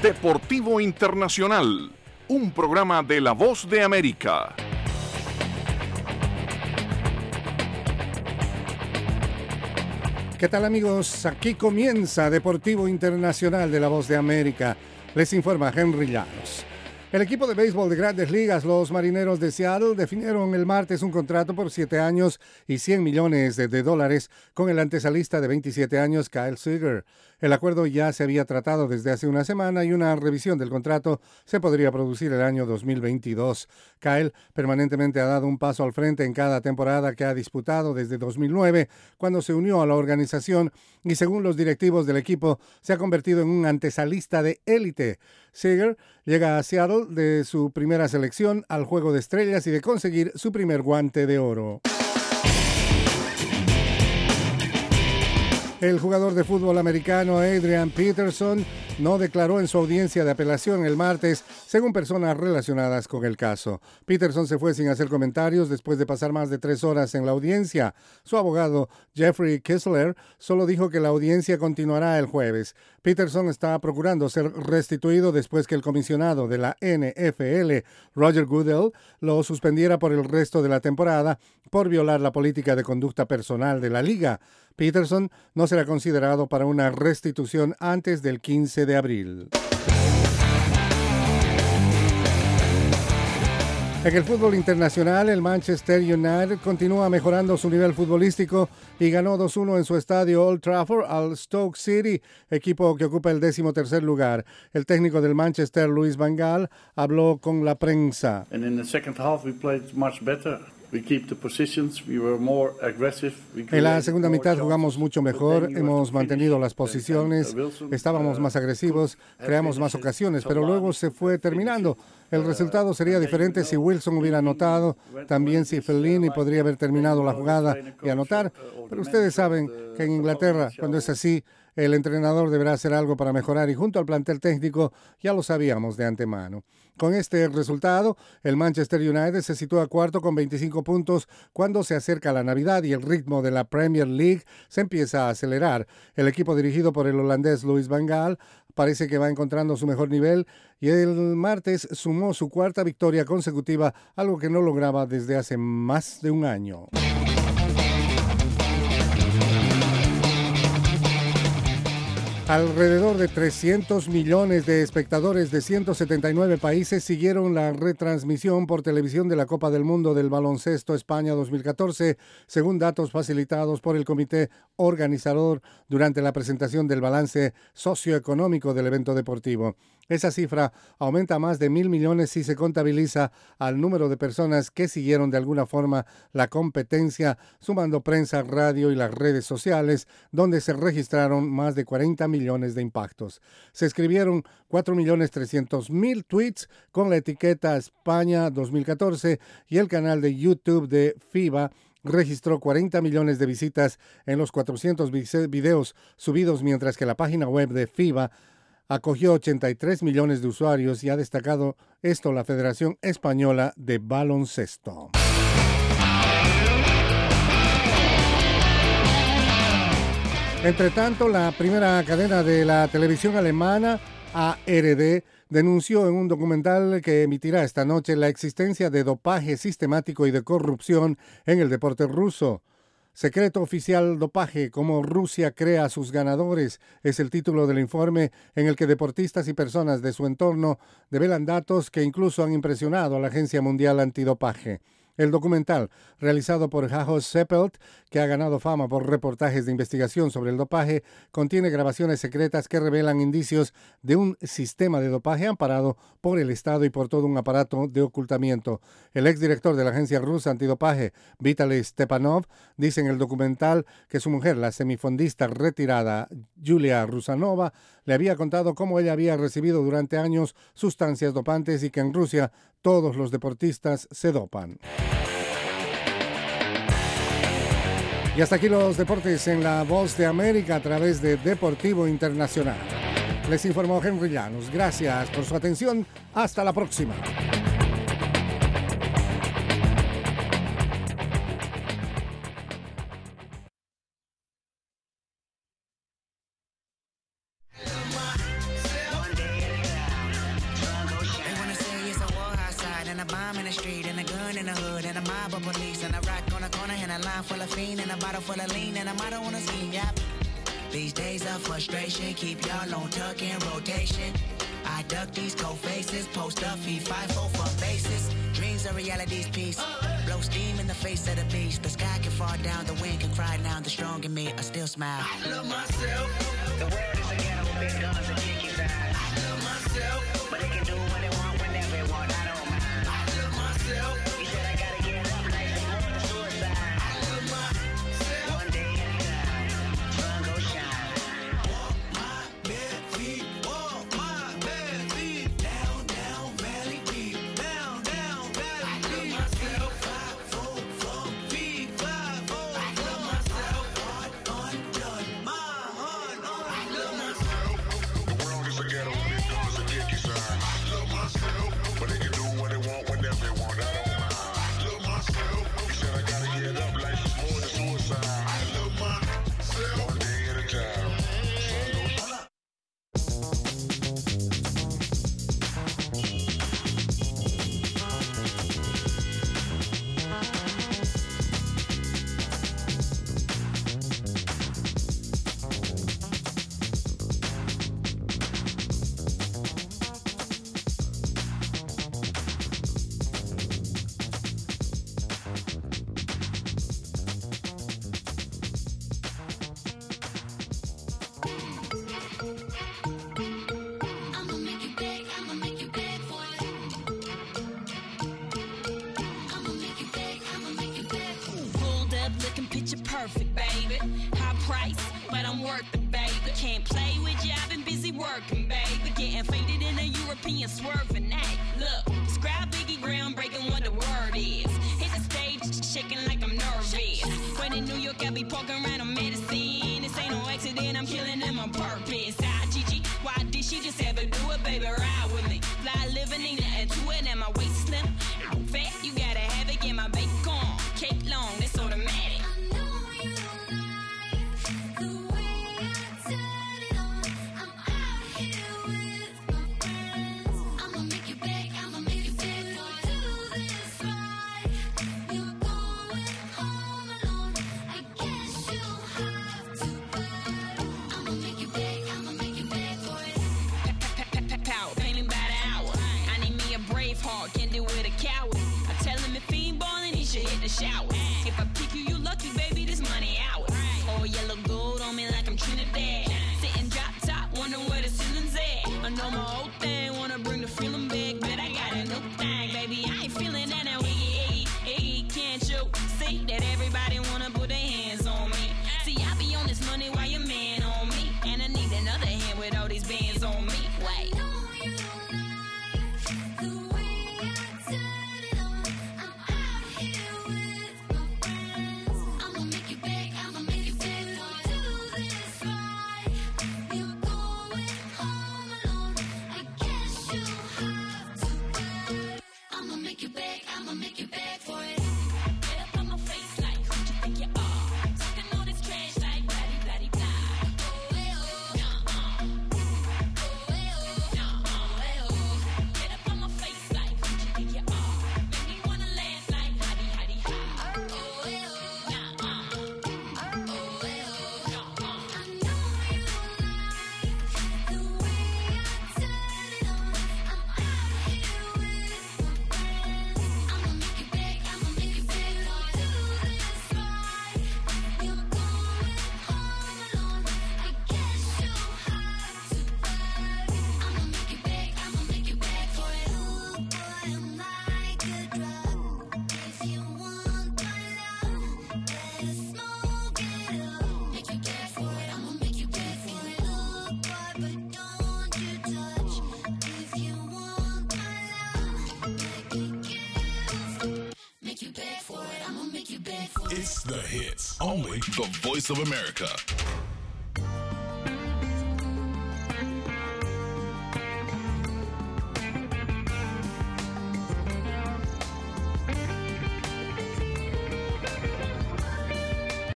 Deportivo Internacional, un programa de La Voz de América. ¿Qué tal, amigos? Aquí comienza Deportivo Internacional de La Voz de América. Les informa Henry Llanos. El equipo de béisbol de Grandes Ligas, los Marineros de Seattle, definieron el martes un contrato por 7 años y $100 millones con el antesalista de 27 años, Kyle Seager. El acuerdo ya se había tratado desde hace una semana y una revisión del contrato se podría producir el año 2022. Kyle permanentemente ha dado un paso al frente en cada temporada que ha disputado desde 2009, cuando se unió a la organización y, según los directivos del equipo, se ha convertido en un antesalista de élite. Seager llega a Seattle de su primera selección al Juego de Estrellas y de conseguir su primer guante de oro. El jugador de fútbol americano Adrian Peterson no declaró en su audiencia de apelación el martes, según personas relacionadas con el caso. Peterson se fue sin hacer comentarios después de pasar más de 3 horas en la audiencia. Su abogado, Jeffrey Kessler, solo dijo que la audiencia continuará el jueves. Peterson está procurando ser restituido después que el comisionado de la NFL, Roger Goodell, lo suspendiera por el resto de la temporada por violar la política de conducta personal de la liga. Peterson no será considerado para una restitución antes del 15 de abril. En el fútbol internacional, el Manchester United continúa mejorando su nivel futbolístico y ganó 2-1 en su estadio Old Trafford al Stoke City, equipo que ocupa el 13º lugar. El técnico del Manchester, Louis van Gaal, habló con la prensa. En la segunda mitad jugamos mucho mejor, hemos mantenido las posiciones, estábamos más agresivos, creamos más ocasiones, pero luego se fue terminando. El resultado sería diferente si Wilson hubiera anotado, también si Fellaini podría haber terminado la jugada y anotar, pero ustedes saben que en Inglaterra, cuando es así, el entrenador deberá hacer algo para mejorar y junto al plantel técnico ya lo sabíamos de antemano. Con este resultado, el Manchester United se sitúa cuarto con 25 puntos cuando se acerca la Navidad y el ritmo de la Premier League se empieza a acelerar. El equipo dirigido por el holandés Louis van Gaal parece que va encontrando su mejor nivel y el martes sumó su 4ª victoria consecutiva, algo que no lograba desde hace más de un año. Alrededor de 300 millones de espectadores de 179 países siguieron la retransmisión por televisión de la Copa del Mundo del Baloncesto España 2014, según datos facilitados por el comité organizador durante la presentación del balance socioeconómico del evento deportivo. Esa cifra aumenta a más de 1.000 millones si se contabiliza al número de personas que siguieron de alguna forma la competencia, sumando prensa, radio y las redes sociales, donde se registraron más de 40 millones de impactos. Se escribieron 4.300.000 tweets con la etiqueta España 2014 y el canal de YouTube de FIBA registró 40 millones de visitas en los 400 videos subidos, mientras que la página web de FIBA acogió 83 millones de usuarios y ha destacado esto la Federación Española de Baloncesto. Entre tanto, la primera cadena de la televisión alemana, ARD, denunció en un documental que emitirá esta noche la existencia de dopaje sistemático y de corrupción en el deporte ruso. Secreto oficial dopaje, cómo Rusia crea a sus ganadores, es el título del informe en el que deportistas y personas de su entorno develan datos que incluso han impresionado a la Agencia Mundial Antidopaje. El documental, realizado por Hajo Seppelt, que ha ganado fama por reportajes de investigación sobre el dopaje, contiene grabaciones secretas que revelan indicios de un sistema de dopaje amparado por el Estado y por todo un aparato de ocultamiento. El exdirector de la agencia rusa antidopaje, Vitaly Stepanov, dice en el documental que su mujer, la semifondista retirada Yulia Rusanova, le había contado cómo ella había recibido durante años sustancias dopantes y que en Rusia todos los deportistas se dopan. Y hasta aquí los deportes en La Voz de América a través de Deportivo Internacional. Les informó Henry Llanos. Gracias por su atención. Hasta la próxima. bomb in the street and a gun in the hood and a mob of police and a rock on the corner and a line full of fiend and a bottle full of lean and a motto on a scheme, yep. These days of frustration keep y'all on tuck in rotation. I duck these cold faces, post up, feed 5-4 for bases. Dreams are reality's piece. Blow steam in the face of the beast. The sky can fall down, the wind can cry now. The strong in me, I still smile. I love myself. The world is a ghetto with big guns and kicky sides. I love myself. But they can do what they want whenever they want. I don't mind. I love myself. You said I gotta get up like the more than suicide. I love myself. One day at a time, sun go shine. Walk my bare feet. Walk my bare feet. Down, down, valley deep. Down, down, valley deep. I love myself. 5-4 from big 5-4. I love myself. Heart undone. My heart on. I love myself. The world is a ghetto with big guns and kicky signs. I love myself. But they can do what they want whenever they want. I don't mind. I love myself. You said I gotta get up. Life is more than suicide. I love myself. One day at a time. Sun goes shine. I'ma make you beg, I'ma make you beg for it. I'ma make you beg, I'ma make you beg for it. Pulled up looking picture perfect, baby. High price, but I'm worth it, baby. Can't play with you, I've been busy working, baby. Getting faded in a European swerving. Hey, look, describe Biggie groundbreaking what the word is. Hit the stage, shaking like I'm nervous. When in New York, I be poking around on medicine. This ain't no accident, I'm killing them on purpose. Gigi, why did she just ever do it, baby? Ride with me. Fly living, ain't nothing to it, and my waist slim. Fat, you gotta have it, get my bacon. Cake long, that's automatic. I know you like the way I turn it on. I'm out here with my friends. I'ma make you beg, I'ma make you beg for it. Do this right. You're going home alone. I guess you'll have to beg. I'ma make you beg, I'ma make you beg for it. Pow, pay me by the hour. I need me a brave heart, can't deal with a coward. I tell him if he ain't ballin', he should hit the shower. If I pick you, you lucky, baby, this money ours. Oh, yellow gold on me like I'm Trinidad. Sitting drop top, wondering where the ceiling's at. I know my old thing, wanna bring the feeling back, but I got a new thing, baby. I ain't feeling that now, Iggy, can't you see that everybody wanna put their hands on me? See, I be on this money while your man on me, and I need another hand with all these bands on me. Wait. I know you like the way I turn it on. I'm out here with my friends. I'ma make you beg, I'ma make you beg for it. Do this right. You're going home alone. I guess you'll have to beg. I'ma make you beg, I'ma make you beg for it. Get up on my face like who you think you are? Talking all this trash like bloody bloody blah. Oh, eh, oh. Get up on my face like who you think you are? Make me wanna laugh like hotty hotty ha. Oh, eh, oh. Nah, Oh, eh, oh. I know you like the way I turn it on. I'm out here with my friends. I'ma make you beg, I'ma make you beg for it. Do this right. You're going home alone. I guess you'll have to beg. I'ma make you beg, I'ma make you beg for it. Ooh, boy, I'm like a drug. If you want my love, better smoke it up. Make you beg for it, I'ma make you beg for it. Look, boy, but don't you touch. If you want my love, make you beg for it, I'ma make you beg for it. It's the hits. Only the Voice of America.